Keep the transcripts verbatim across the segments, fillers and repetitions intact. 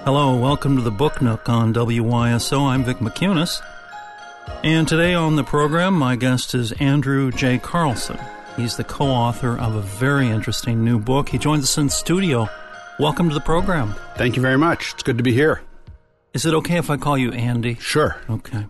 Hello, welcome to the Book Nook on W Y S O. I'm Vic McCunis. And today on the program, my guest is Andrew J. Carlson. He's the co-author of a very interesting new book. He joins us in studio. Welcome to the program. Thank you very much. It's good to be here. Is it okay if I call you Andy? Sure. Okay.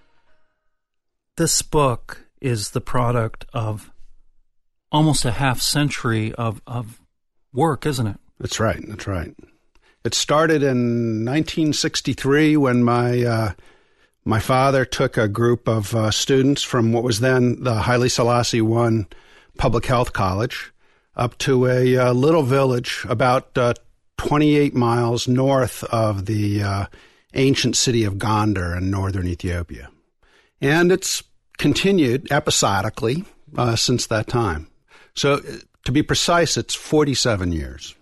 This book is the product of almost a half century of, of work, isn't it? That's right. That's right. It started in nineteen sixty-three when my uh, my father took a group of uh, students from what was then the Haile Selassie I Public Health College up to a uh, little village about uh, twenty-eight miles north of the uh, ancient city of Gondar in northern Ethiopia. And it's continued episodically uh, since that time. So to be precise, it's forty-seven years.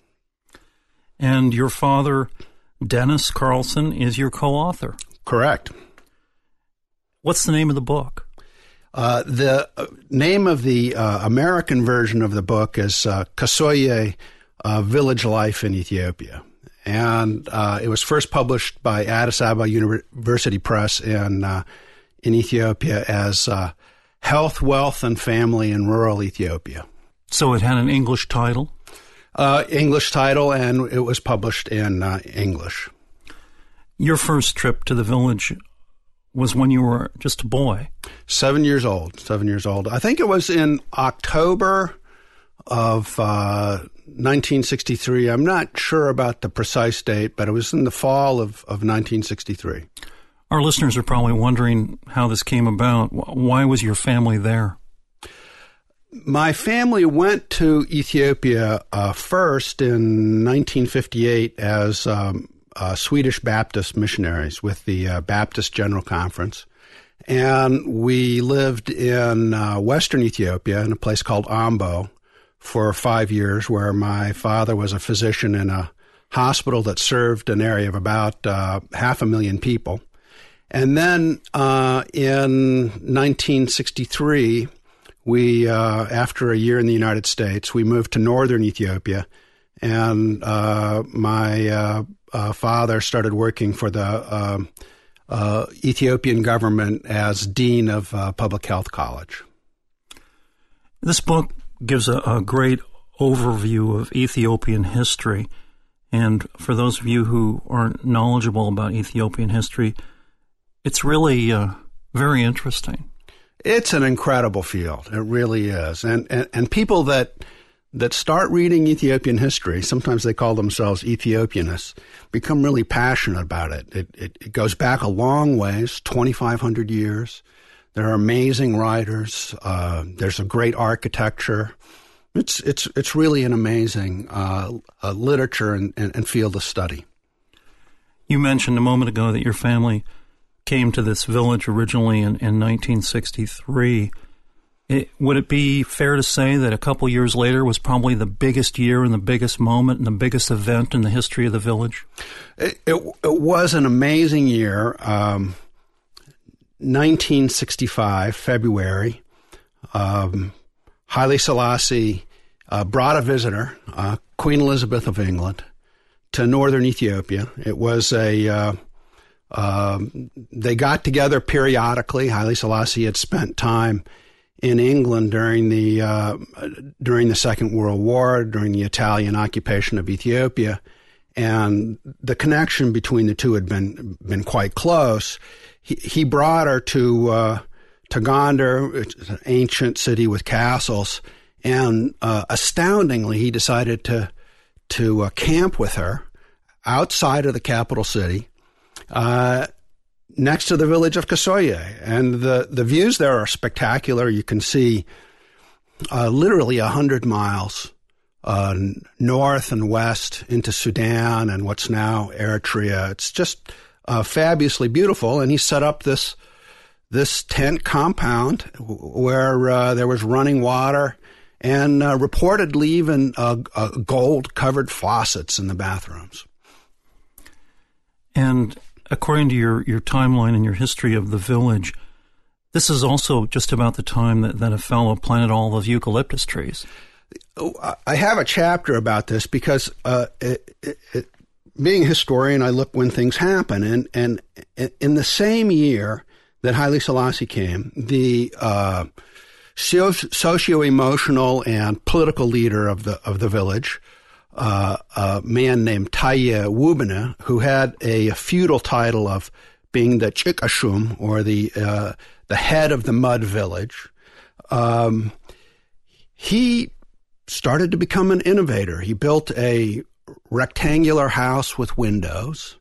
And your father, Dennis Carlson, is your co-author. Correct. What's the name of the book? Uh, the uh, name of the uh, American version of the book is uh, Kasoye, uh, Village Life in Ethiopia. And uh, it was first published by Addis Ababa University Press in, uh, in Ethiopia as uh, Health, Wealth, and Family in Rural Ethiopia. So it had an English title? Uh, English title, and it was published in uh, English. Your first trip to the village was when you were just a boy. Seven years old, seven years old. I think it was in October of uh, nineteen sixty-three. I'm not sure about the precise date, but it was in the fall of, of nineteen sixty-three. Our listeners are probably wondering how this came about. Why was your family there? My family went to Ethiopia uh, first in nineteen fifty-eight as um, uh, Swedish Baptist missionaries with the uh, Baptist General Conference. And we lived in uh, western Ethiopia in a place called Ambo for five years, where my father was a physician in a hospital that served an area of about uh, half a million people. And then uh, in nineteen sixty-three, we, uh, after a year in the United States, we moved to northern Ethiopia, and uh, my uh, uh, father started working for the uh, uh, Ethiopian government as dean of uh, Public Health College. This book gives a, a great overview of Ethiopian history, and for those of you who aren't knowledgeable about Ethiopian history, it's really uh, very interesting. It's an incredible field. It really is. And, and and people that that start reading Ethiopian history, sometimes they call themselves Ethiopianists, become really passionate about it. It, it, it goes back a long ways, twenty-five hundred years. There are amazing writers. Uh, there's a great architecture. It's it's it's really an amazing uh, uh, literature and, and, and field of study. You mentioned a moment ago that your family came to this village originally in, in nineteen sixty-three. It, would it be fair to say that a couple years later was probably the biggest year and the biggest moment and the biggest event in the history of the village? It, it, it was an amazing year. Um, nineteen sixty-five, February, um, Haile Selassie uh, brought a visitor, uh, Queen Elizabeth of England, to northern Ethiopia. It was a... Uh, Um, they got together periodically. Haile Selassie had spent time in England during the uh, during the Second World War, during the Italian occupation of Ethiopia, and the connection between the two had been been quite close. He, he brought her to uh, to Gondar, it's an ancient city with castles, and uh, astoundingly, he decided to to uh, camp with her outside of the capital city. Uh, next to the village of Kasoye. And the, the views there are spectacular. You can see uh, literally a hundred miles uh, north and west into Sudan and what's now Eritrea. It's just uh, fabulously beautiful. And he set up this this tent compound where uh, there was running water and uh, reportedly even uh, uh, gold-covered faucets in the bathrooms. And according to your, your timeline and your history of the village, this is also just about the time that, that a fellow planted all those eucalyptus trees. I have a chapter about this because uh, it, it, being a historian, I look when things happen. And, and in the same year that Haile Selassie came, the uh, socio-emotional and political leader of the of the village, uh, a man named Taye Wubene, who had a feudal title of being the Chikashum, or the uh, the head of the mud village, um, he started to become an innovator. He built a rectangular house with windows,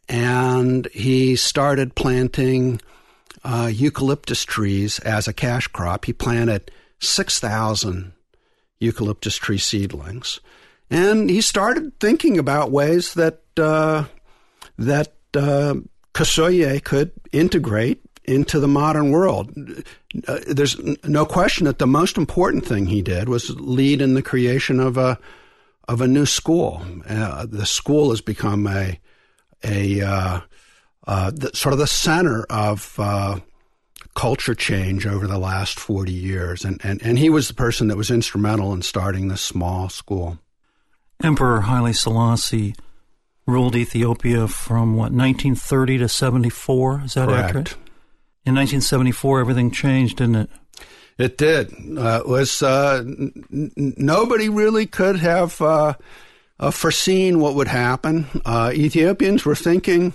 and he started planting uh, eucalyptus trees as a cash crop. He planted six thousand eucalyptus tree seedlings, and he started thinking about ways that uh, that uh, Kasoye could integrate into the modern world. Uh, there's no question that the most important thing he did was lead in the creation of a of a new school. Uh, the school has become a a uh, uh, the, sort of the center of uh, culture change over the last forty years, and, and and he was the person that was instrumental in starting this small school. Emperor Haile Selassie ruled Ethiopia from what, nineteen thirty to seventy-four? Is that Correct. accurate? In nineteen seventy-four, everything changed, didn't it? It did. Uh, it was uh, n- n- nobody really could have uh, uh, foreseen what would happen. Uh, Ethiopians were thinking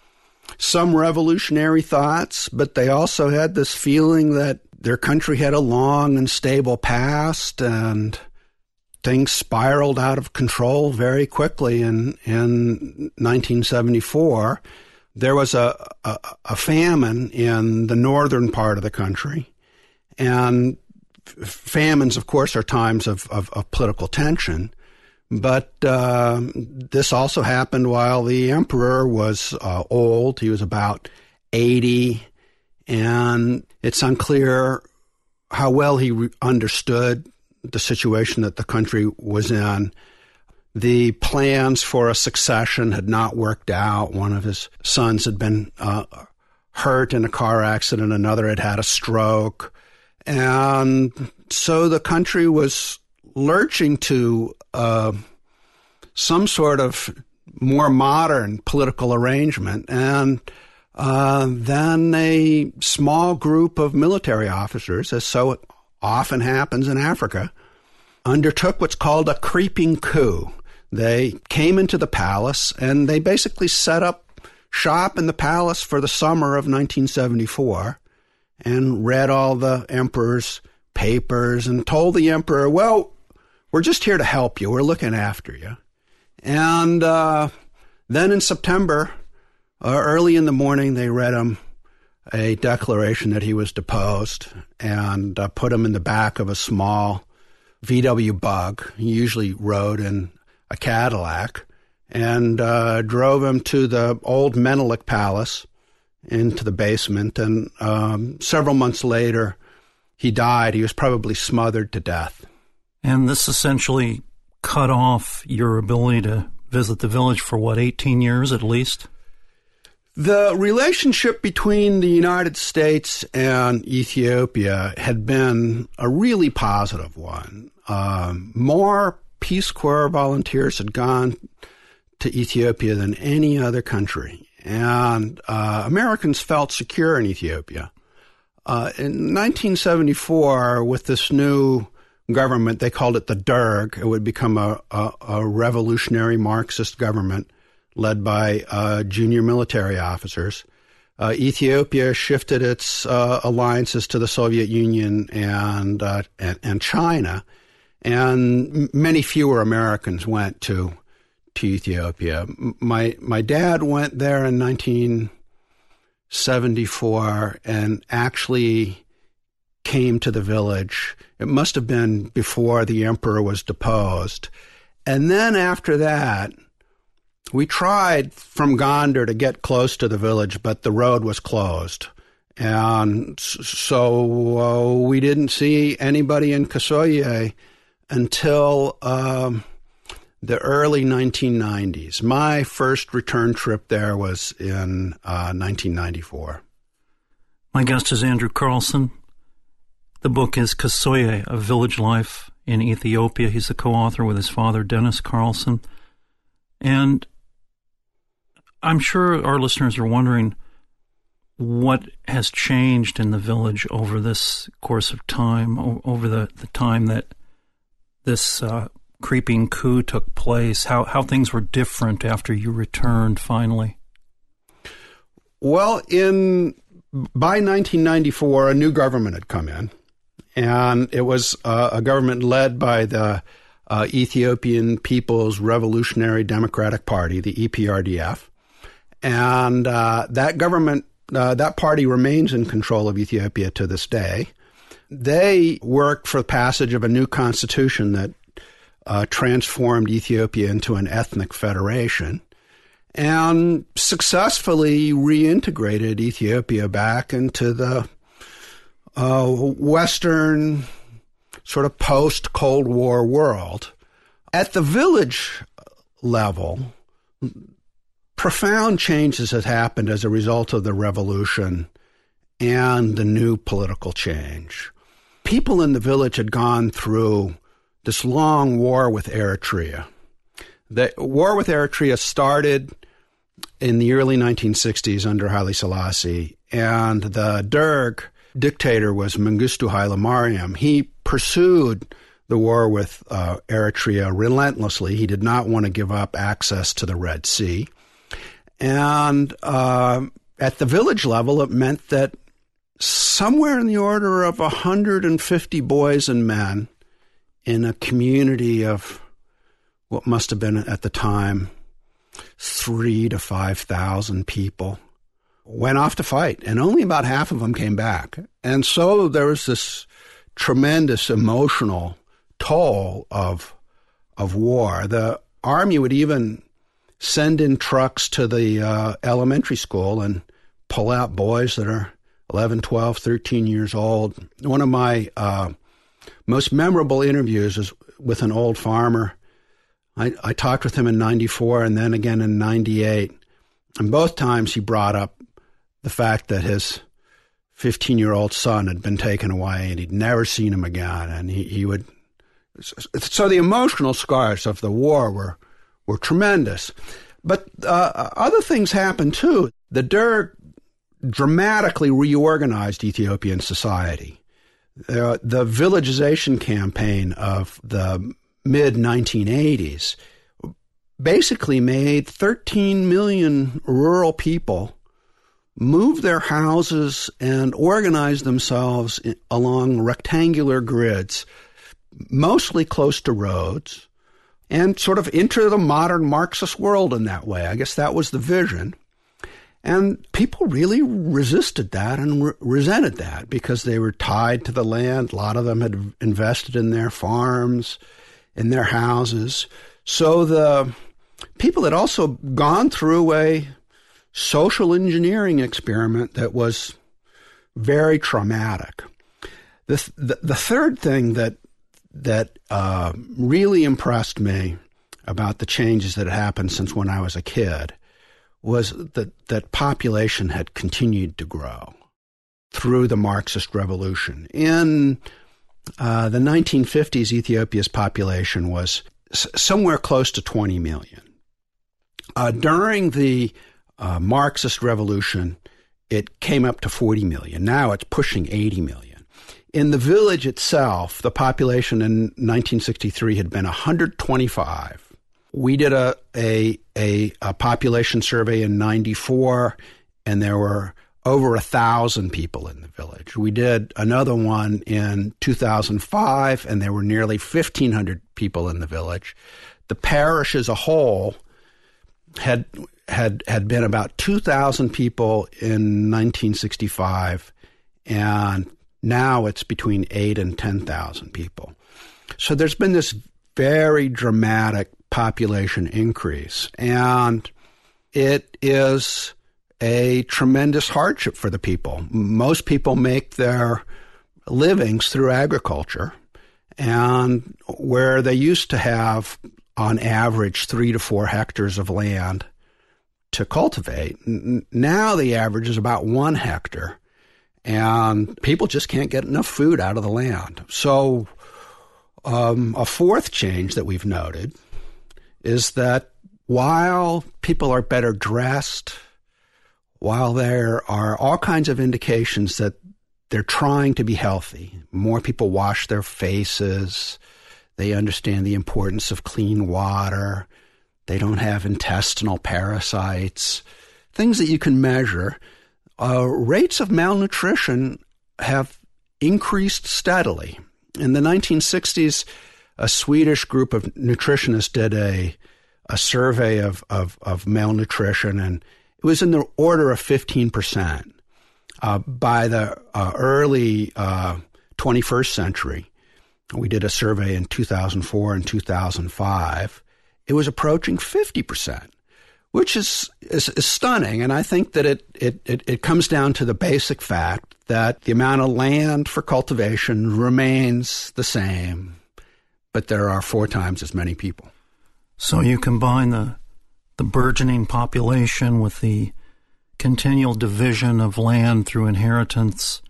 some revolutionary thoughts, but they also had this feeling that their country had a long and stable past, and things spiraled out of control very quickly. In in nineteen seventy-four, there was a, a, a famine in the northern part of the country. And famines, of course, are times of, of, of political tension. But uh, this also happened while the emperor was uh, old. He was about eighty. And it's unclear how well he re- understood the situation that the country was in. The plans for a succession had not worked out. One of his sons had been uh, hurt in a car accident. Another had had a stroke. And so the country was lurching to uh, some sort of more modern political arrangement. And uh, then a small group of military officers, as so often happens in Africa, undertook what's called a creeping coup. They came into the palace, and they basically set up shop in the palace for the summer of nineteen seventy-four. And read all the emperor's papers and told the emperor, well, we're just here to help you. We're looking after you. And uh, then in September, uh, early in the morning, they read him a declaration that he was deposed, and uh, put him in the back of a small V W Bug. He usually rode in a Cadillac, and uh, drove him to the old Menelik Palace, into the basement, and um, several months later, he died. He was probably smothered to death. And this essentially cut off your ability to visit the village for, what, eighteen years at least? The relationship between the United States and Ethiopia had been a really positive one. Um, more Peace Corps volunteers had gone to Ethiopia than any other country. And uh, Americans felt secure in Ethiopia. Uh, in nineteen seventy-four, with this new government, they called it the Derg. It would become a, a, a revolutionary Marxist government led by uh, junior military officers. Uh, Ethiopia shifted its uh, alliances to the Soviet Union and, uh, and and China, and many fewer Americans went to to Ethiopia. My my dad went there in nineteen seventy-four and actually came to the village. It must have been before the emperor was deposed. And then after that, we tried from Gondar to get close to the village, but the road was closed. And so uh, we didn't see anybody in Kasoye until um, the early nineteen nineties. My first return trip there was in uh, nineteen ninety-four. My guest is Andrew Carlson. The book is Kasoye, A Village Life in Ethiopia. He's the co-author with his father, Dennis Carlson. And I'm sure our listeners are wondering what has changed in the village over this course of time, over the, the time that this uh, creeping coup took place, how, how things were different after you returned finally. Well, in by nineteen ninety-four, a new government had come in, and it was uh, a government led by the uh, Ethiopian People's Revolutionary Democratic Party, the E P R D F. And uh, that government, uh, that party remains in control of Ethiopia to this day. They worked for the passage of a new constitution that uh, transformed Ethiopia into an ethnic federation and successfully reintegrated Ethiopia back into the uh, Western sort of post-Cold War world. At the village level, profound changes had happened as a result of the revolution and the new political change. People in the village had gone through this long war with Eritrea. The war with Eritrea started in the early nineteen sixties under Haile Selassie, and the Derg dictator was Mengistu Haile Mariam. He pursued the war with uh, Eritrea relentlessly. He did not want to give up access to the Red Sea. And uh, at the village level, it meant that somewhere in the order of one hundred fifty boys and men in a community of what must have been at the time three to five thousand people went off to fight, and only about half of them came back. And so there was this tremendous emotional toll of of war. The army would even send in trucks to the uh, elementary school and pull out boys that are eleven, twelve, thirteen years old. One of my uh, most memorable interviews is with an old farmer. I, I talked with him in ninety-four and then again in ninety-eight. And both times he brought up the fact that his fifteen-year-old son had been taken away and he'd never seen him again. And he, he would... So the emotional scars of the war were were tremendous. But uh, other things happened, too. The Derg dramatically reorganized Ethiopian society. Uh, the villagization campaign of the mid nineteen eighties basically made thirteen million rural people move their houses and organize themselves in, along rectangular grids, mostly close to roads, and sort of enter the modern Marxist world in that way. I guess that was the vision. And people really resisted that and re- resented that because they were tied to the land. A lot of them had invested in their farms, in their houses. So the people had also gone through a social engineering experiment that was very traumatic. The the, the third thing that that uh, really impressed me about the changes that had happened since when I was a kid was that, that population had continued to grow through the Marxist revolution. In uh, the nineteen fifties, Ethiopia's population was s- somewhere close to twenty million. Uh, during the uh, Marxist revolution, it came up to forty million. Now it's pushing eighty million. In the village itself, the population in nineteen sixty-three had been one hundred twenty-five. We did a, a, a, a population survey in ninety-four, and there were over a thousand people in the village. We did another one in two thousand five, and there were nearly fifteen hundred people in the village. The parish as a whole had had had been about two thousand people in nineteen sixty-five, and now it's between eight and ten thousand people. So there's been this very dramatic population increase, and it is a tremendous hardship for the people. Most people make their livings through agriculture, and where they used to have, on average, three to four hectares of land to cultivate, now the average is about one hectare, and people just can't get enough food out of the land. So um, a fourth change that we've noted is that while people are better dressed, while there are all kinds of indications that they're trying to be healthy, more people wash their faces, they understand the importance of clean water, they don't have intestinal parasites, things that you can measure, uh, rates of malnutrition have increased steadily. In the nineteen sixties, a Swedish group of nutritionists did a a survey of, of, of malnutrition, and it was in the order of fifteen percent. Uh, by the uh, early uh, twenty-first century, we did a survey in two thousand four and two thousand five, it was approaching fifty percent, which is, is, is stunning. And I think that it, it, it, it comes down to the basic fact that the amount of land for cultivation remains the same, but there are four times as many people. So you combine the the burgeoning population with the continual division of land through inheritance,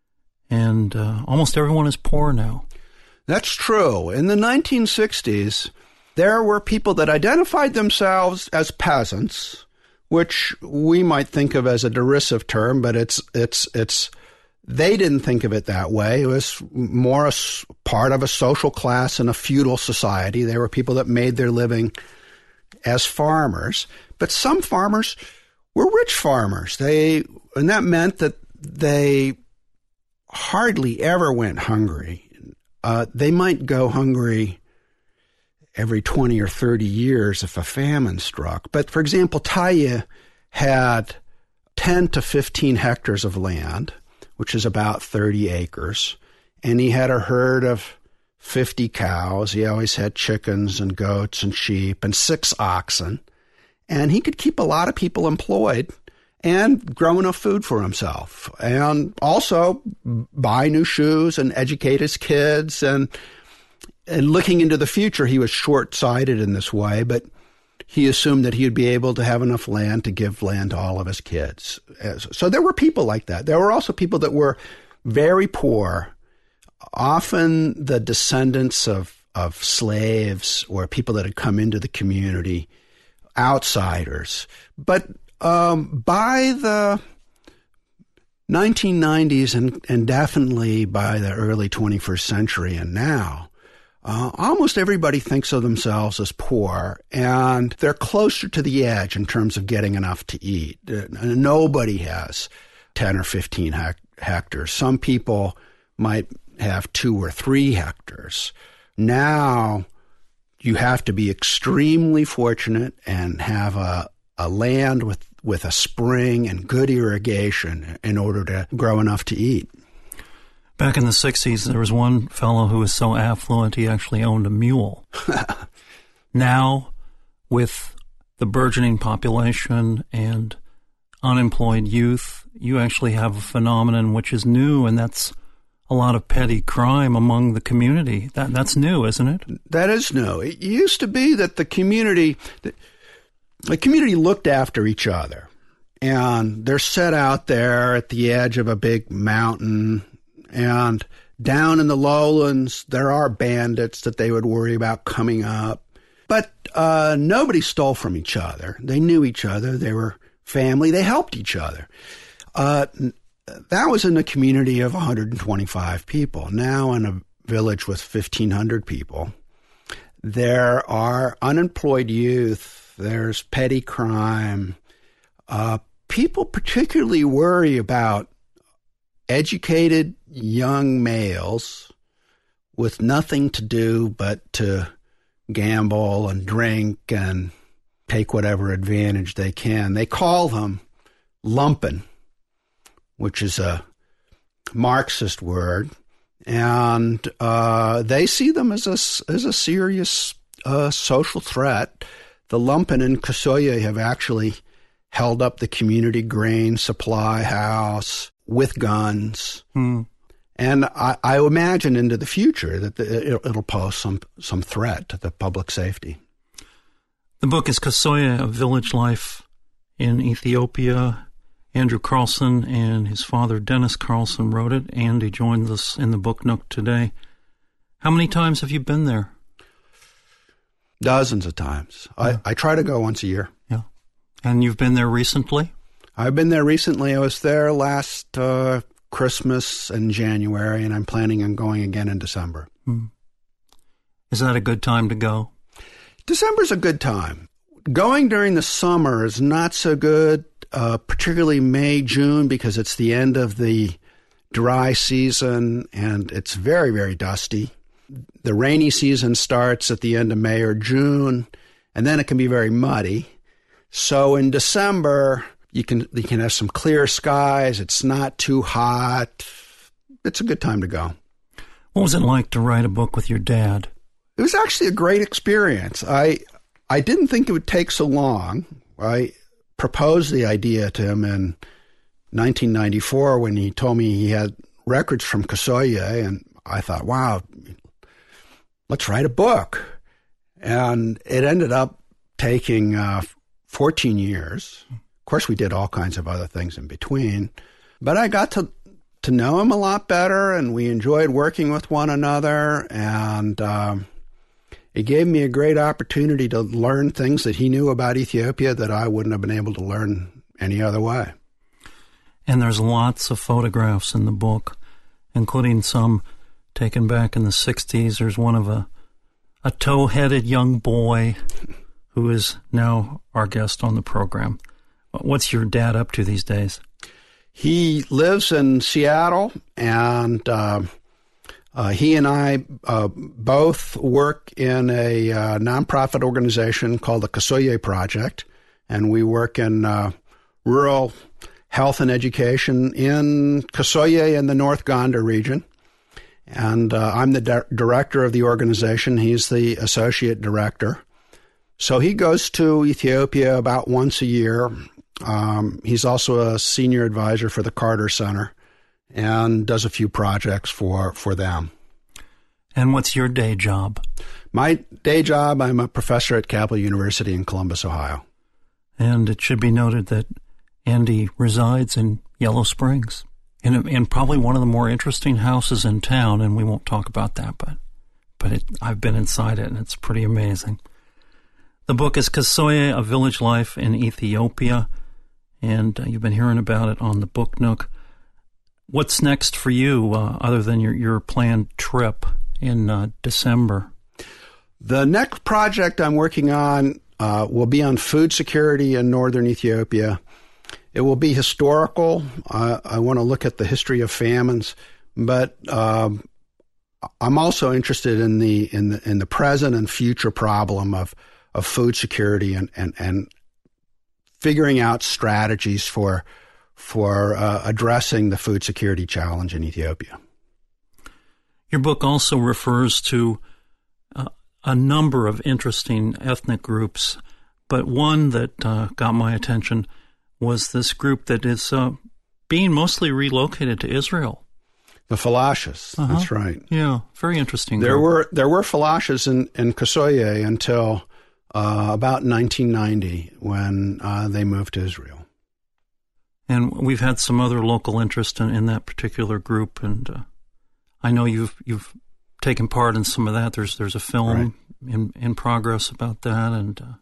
and uh, almost everyone is poor now. That's true. In the nineteen sixties, there were people that identified themselves as peasants, which we might think of as a derisive term, but it's it's it's they didn't think of it that way. It was more a part of a social class in a feudal society. They were people that made their living as farmers. But some farmers were rich farmers. They and that meant that they hardly ever went hungry. Uh, they might go hungry every twenty or thirty years if a famine struck. But, for example, Taye had ten to fifteen hectares of land, which is about thirty acres, and he had a herd of fifty cows. He always had chickens and goats and sheep and six oxen, and he could keep a lot of people employed and grow enough food for himself, and also buy new shoes and educate his kids. And, and looking into the future, he was short-sighted in this way, but he assumed that he would be able to have enough land to give land to all of his kids. So there were people like that. There were also people that were very poor, often the descendants of, of slaves or people that had come into the community, outsiders. But um, by the nineteen nineties and, and definitely by the early twenty-first century and now, Uh, almost everybody thinks of themselves as poor, and they're closer to the edge in terms of getting enough to eat. Uh, nobody has ten or fifteen hec- hectares. Some people might have two or three hectares. Now, you have to be extremely fortunate and have a, a land with, with a spring and good irrigation in order to grow enough to eat. Back in the sixties, there was one fellow who was so affluent he actually owned a mule. Now, with the burgeoning population and unemployed youth, you actually have a phenomenon which is new, and that's a lot of petty crime among the community. That That's new, isn't it? That is new. It used to be that the community, the, the community looked after each other, and they're set out there at the edge of a big mountain. And down in the lowlands, there are bandits that they would worry about coming up. But uh, nobody stole from each other. They knew each other. They were family. They helped each other. Uh, that was in a community of one hundred twenty-five people. Now in a village with fifteen hundred people, there are unemployed youth. There's petty crime. Uh, people particularly worry about educated young males with nothing to do but to gamble and drink and take whatever advantage they can. They call them lumpen, which is a Marxist word, and uh, they see them as a, as a serious uh, social threat. The lumpen in Kasoya have actually held up the community grain supply house with guns. Hmm. And I, I imagine into the future that the, it, it'll pose some, some threat to the public safety. The book is Kasoya, A Village Life in Ethiopia. Andrew Carlson and his father, Dennis Carlson, wrote it. Andy joins us in the Book Nook today. How many times have you been there? Dozens of times. Yeah. I, I try to go once a year. Yeah. And you've been there recently? I've been there recently. I was there last uh, Christmas and January, and I'm planning on going again in December. Hmm. Is that a good time to go? December's a good time. Going during the summer is not so good, uh, particularly May, June, because it's the end of the dry season and it's very, very dusty. The rainy season starts at the end of May or June, and then it can be very muddy. So in December, you can you can have some clear skies. It's not too hot. It's a good time to go. What was it like to write a book with your dad? It was actually a great experience. I I didn't think it would take so long. I proposed the idea to him in nineteen ninety-four when he told me he had records from Kasoye, and I thought, wow, let's write a book. And it ended up taking uh, fourteen years. Of course, we did all kinds of other things in between. But I got to, to know him a lot better, and we enjoyed working with one another. And um, it gave me a great opportunity to learn things that he knew about Ethiopia that I wouldn't have been able to learn any other way. And there's lots of photographs in the book, including some taken back in the sixties. There's one of a, a tow-headed young boy who is now our guest on the program. What's your dad up to these days? He lives in Seattle, and uh, uh, he and I uh, both work in a uh, nonprofit organization called the Kasoye Project, and we work in uh, rural health and education in Kasoye in the North Gondar region. And uh, I'm the di- director of the organization. He's the associate director. So he goes to Ethiopia about once a year. Um, he's also a senior advisor for the Carter Center and does a few projects for, for them. And what's your day job? My day job, I'm a professor at Capitol University in Columbus, Ohio. And it should be noted that Andy resides in Yellow Springs, in, in probably one of the more interesting houses in town, and we won't talk about that, but but it, I've been inside it, and it's pretty amazing. The book is Kasoye, A Village Life in Ethiopia, and uh, you've been hearing about it on the Book Nook. What's next for you, uh, other than your, your planned trip in uh, December? The next project I'm working on uh, will be on food security in northern Ethiopia. It will be historical. Uh, I want to look at the history of famines, but um, I'm also interested in the in the in the present and future problem of of food security and and, and figuring out strategies for for uh, addressing the food security challenge in Ethiopia. Your book also refers to uh, a number of interesting ethnic groups, but one that uh, got my attention was this group that is uh, being mostly relocated to Israel. The Falashas, uh-huh. That's right. Yeah, very interesting. There group. were there were Falashas in, in Kasoye until uh, about nineteen ninety when uh, they moved to Israel. And we've had some other local interest in, in that particular group, and uh, I know you've you've taken part in some of that. There's there's a film right. in in progress about that, and uh,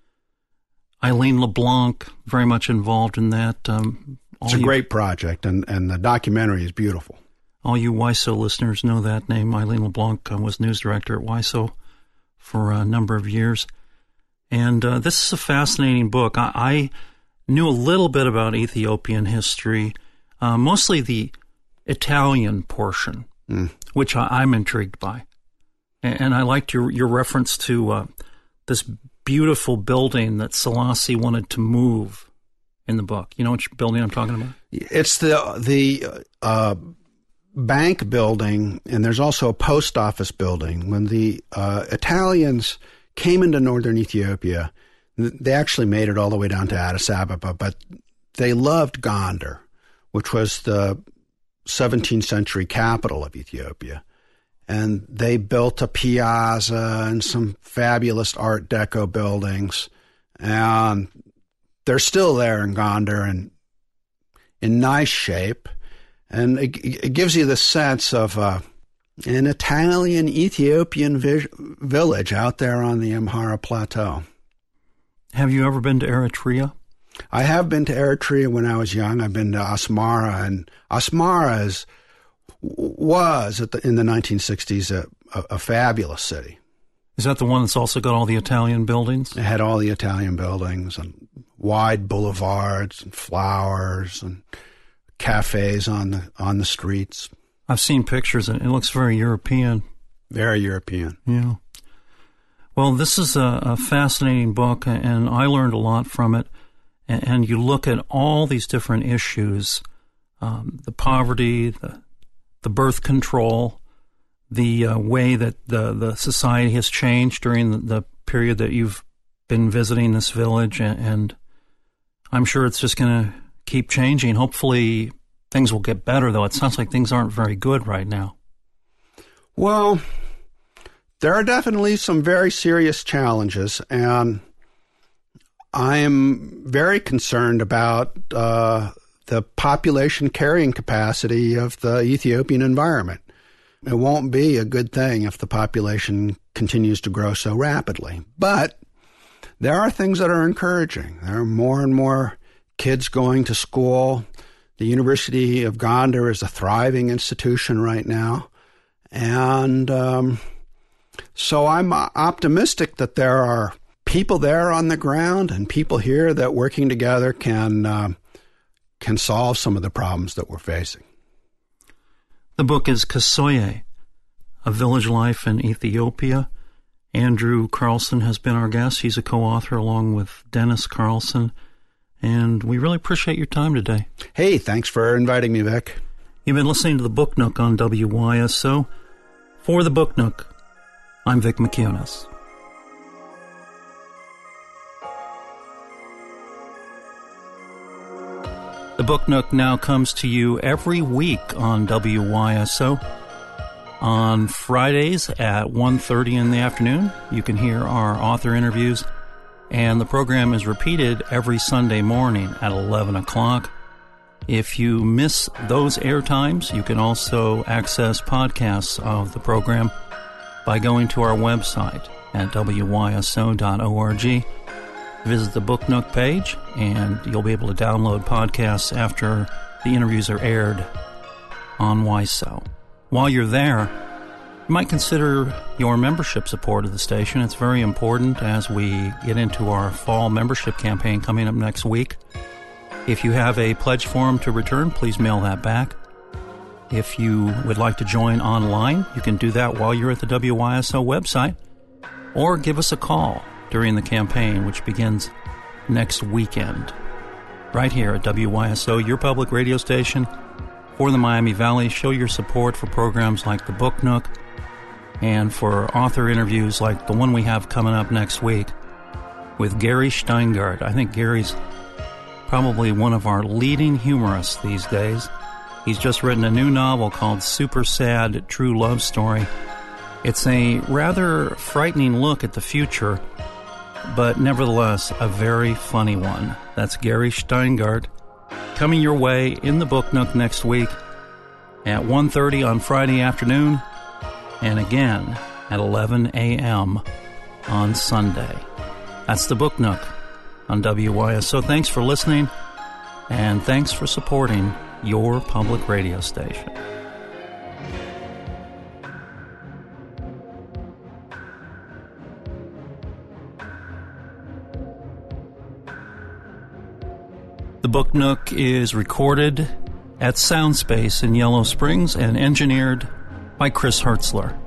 Eileen LeBlanc very much involved in that. Um, it's a you, great project, and, and the documentary is beautiful. All you W I S O listeners know that name. Eileen LeBlanc uh, was news director at W I S O for a number of years, and uh, this is a fascinating book. I, I knew a little bit about Ethiopian history, uh, mostly the Italian portion, mm. which I, I'm intrigued by. And, and I liked your, your reference to uh, this beautiful building that Selassie wanted to move in the book. You know which building I'm talking about? It's the the uh, bank building, and there's also a post office building. When the uh, Italians came into northern Ethiopia, they actually made it all the way down to Addis Ababa, but they loved Gondar, which was the seventeenth century capital of Ethiopia. And they built a piazza and some fabulous Art Deco buildings. And they're still there in Gondar and in nice shape. And it, it gives you the sense of uh, an Italian Ethiopian vi- village out there on the Amhara Plateau. Have you ever been to Eritrea? I have been to Eritrea when I was young. I've been to Asmara, and Asmara is, was at the, in the nineteen sixties a, a, a fabulous city. Is that the one that's also got all the Italian buildings? It had all the Italian buildings and wide boulevards and flowers and cafes on the on the streets. I've seen pictures, and it looks very European. Very European. Yeah. Well, this is a, a fascinating book, and I learned a lot from it. And, and you look at all these different issues, um, the poverty, the the birth control, the uh, way that the, the society has changed during the, the period that you've been visiting this village, and, and I'm sure it's just going to keep changing. Hopefully things will get better, though. It sounds like things aren't very good right now. Well, there are definitely some very serious challenges, and I am very concerned about uh, the population carrying capacity of the Ethiopian environment. It won't be a good thing if the population continues to grow so rapidly. But there are things that are encouraging. There are more and more kids going to school. The University of Gondar is a thriving institution right now. And um, so I'm optimistic that there are people there on the ground and people here that working together can uh, can solve some of the problems that we're facing. The book is Kasoye, A Village Life in Ethiopia. Andrew Carlson has been our guest. He's a co-author along with Dennis Carlson. And we really appreciate your time today. Hey, thanks for inviting me, Vic. You've been listening to The Book Nook on W Y S O. For The Book Nook, I'm Vic McInnes. The Book Nook now comes to you every week on W Y S O. On Fridays at one thirty in the afternoon, you can hear our author interviews, and the program is repeated every Sunday morning at eleven o'clock. If you miss those air times, you can also access podcasts of the program by going to our website at w y s o dot org. Visit the Book Nook page, and you'll be able to download podcasts after the interviews are aired on W Y S O. While you're there, you might consider your membership support of the station. It's very important as we get into our fall membership campaign coming up next week. If you have a pledge form to return, please mail that back. If you would like to join online, you can do that while you're at the W Y S O website, or give us a call during the campaign, which begins next weekend. Right here at W Y S O, your public radio station for the Miami Valley. Show your support for programs like the Book Nook and for author interviews like the one we have coming up next week with Gary Shteyngart. I think Gary's probably one of our leading humorists these days. He's just written a new novel called Super Sad True Love Story. It's a rather frightening look at the future, but nevertheless a very funny one. That's Gary Shteyngart, coming your way in the Book Nook next week at one thirty on Friday afternoon, and again at eleven a.m. on Sunday. That's the Book Nook on W Y S O. Thanks for listening, and thanks for supporting your public radio station. The Book Nook is recorded at Soundspace in Yellow Springs and engineered by Chris Hertzler.